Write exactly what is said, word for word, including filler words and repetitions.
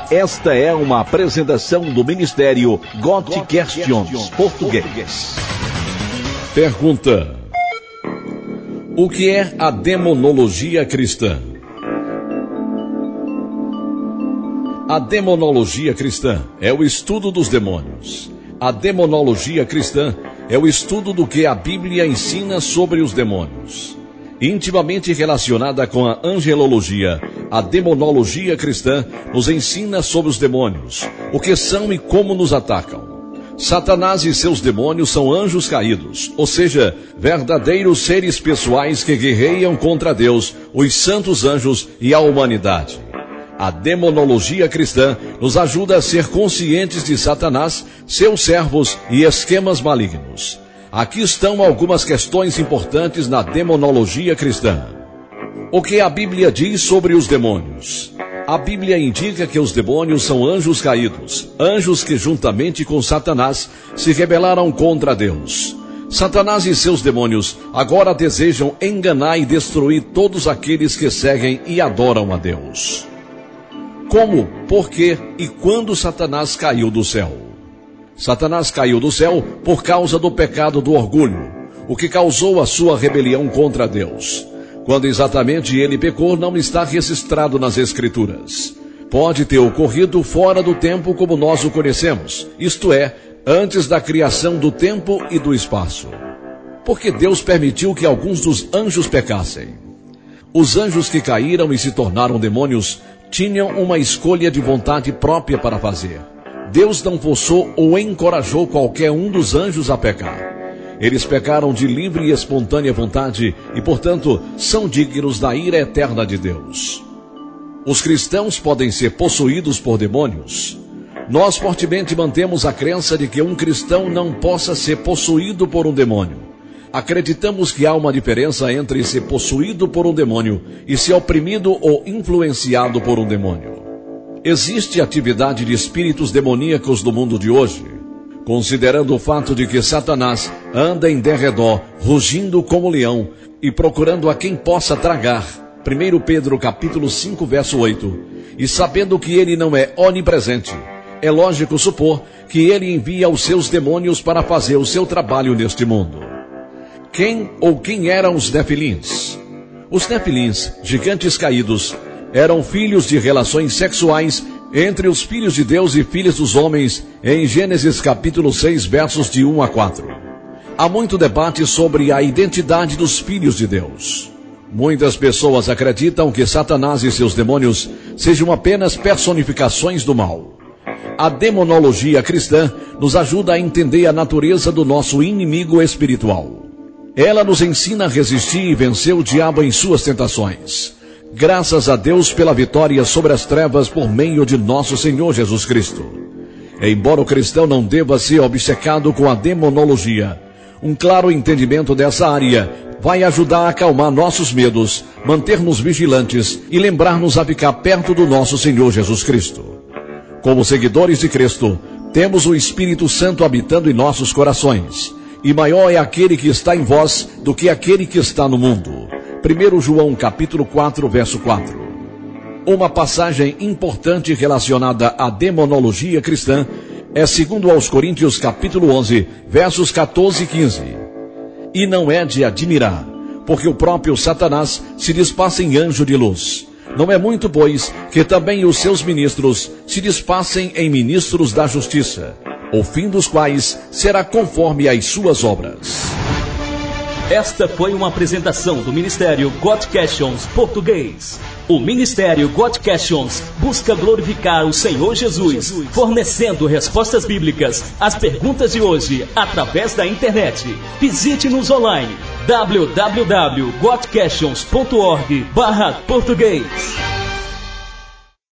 Esta é uma apresentação do Ministério God Questions Português. Pergunta: o que é a demonologia cristã? A demonologia cristã é o estudo dos demônios. A demonologia cristã é o estudo do que a Bíblia ensina sobre os demônios. Intimamente relacionada com a angelologia, a demonologia cristã nos ensina sobre os demônios, o que são e como nos atacam. Satanás e seus demônios são anjos caídos, ou seja, verdadeiros seres pessoais que guerreiam contra Deus, os santos anjos e a humanidade. A demonologia cristã nos ajuda a ser conscientes de Satanás, seus servos e esquemas malignos. Aqui estão algumas questões importantes na demonologia cristã. O que a Bíblia diz sobre os demônios? A Bíblia indica que os demônios são anjos caídos, anjos que juntamente com Satanás se rebelaram contra Deus. Satanás e seus demônios agora desejam enganar e destruir todos aqueles que seguem e adoram a Deus. Como, por que e quando Satanás caiu do céu? Satanás caiu do céu por causa do pecado do orgulho, o que causou a sua rebelião contra Deus. Quando exatamente ele pecou não está registrado nas Escrituras. Pode ter ocorrido fora do tempo como nós o conhecemos, isto é, antes da criação do tempo e do espaço. Porque Deus permitiu que alguns dos anjos pecassem. Os anjos que caíram e se tornaram demônios tinham uma escolha de vontade própria para fazer. Deus não forçou ou encorajou qualquer um dos anjos a pecar. Eles pecaram de livre e espontânea vontade e, portanto, são dignos da ira eterna de Deus. Os cristãos podem ser possuídos por demônios. Nós fortemente mantemos a crença de que um cristão não possa ser possuído por um demônio. Acreditamos que há uma diferença entre ser possuído por um demônio e ser oprimido ou influenciado por um demônio. Existe atividade de espíritos demoníacos no mundo de hoje, considerando o fato de que Satanás anda em derredor, rugindo como leão e procurando a quem possa tragar. primeiro Pedro capítulo cinco, verso oito. E sabendo que ele não é onipresente, é lógico supor que ele envia os seus demônios para fazer o seu trabalho neste mundo. Quem ou quem eram os Nefilins? Os Nefilins, gigantes caídos, eram filhos de relações sexuais entre os filhos de Deus e filhos dos homens, em Gênesis capítulo seis, versos de um a quatro. Há muito debate sobre a identidade dos filhos de Deus. Muitas pessoas acreditam que Satanás e seus demônios sejam apenas personificações do mal. A demonologia cristã nos ajuda a entender a natureza do nosso inimigo espiritual. Ela nos ensina a resistir e vencer o diabo em suas tentações. Graças a Deus pela vitória sobre as trevas por meio de nosso Senhor Jesus Cristo. Embora o cristão não deva ser obcecado com a demonologia, um claro entendimento dessa área vai ajudar a acalmar nossos medos, manter-nos vigilantes e lembrar-nos a ficar perto do nosso Senhor Jesus Cristo. Como seguidores de Cristo, temos o Espírito Santo habitando em nossos corações, e maior é aquele que está em vós do que aquele que está no mundo. primeiro João capítulo quatro, verso quatro. Uma passagem importante relacionada à demonologia cristã é segundo aos Coríntios capítulo onze, versos quatorze e quinze. E não é de admirar, porque o próprio Satanás se disfarça em anjo de luz. Não é muito, pois, que também os seus ministros se disfarcem em ministros da justiça, o fim dos quais será conforme às suas obras. Esta foi uma apresentação do Ministério God Questions Português. O Ministério God Questions busca glorificar o Senhor Jesus, fornecendo respostas bíblicas às perguntas de hoje através da internet. Visite-nos online w w w ponto god questions ponto org barra português.